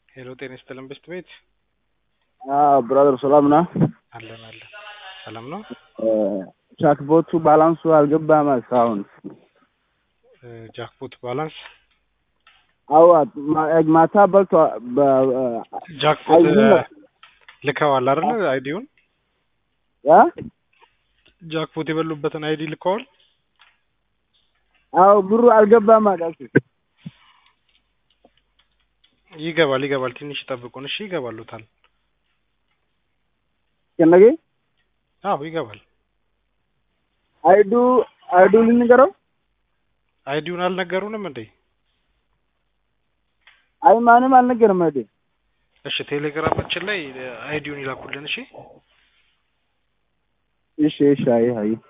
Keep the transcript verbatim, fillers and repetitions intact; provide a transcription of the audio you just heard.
ሄሎ ጤና ይስጥልን በስት ቤት አዎ ብራዘር ሰላም ነው አለን አለን ሰላም ነው ጃክፖቱ ባላንሱ አልገባም እስካሁን ጃክፖት ባላንስ አዎ ማታ በልቶ ጃክፖት ልከዋል አይደል አይዲውን ያ ጃክፖት የበሉበትን አይዲ ልከዋል አዎ ብሩ አልገባም ማለት ይገባል ይገባል ትንሽ ጠብቁን እሺ ይገባሉታል ከነገ አዎ ይገባል አይዱ አይዱ ልንገረው አይዲውን አልነገሩንም እንዴ አይ ማንም አልነገረም አይዲ እሺ ቴሌግራማችን ላይ አይዲውን ይላኩልን እሺ እሺ እሺ አይ አይ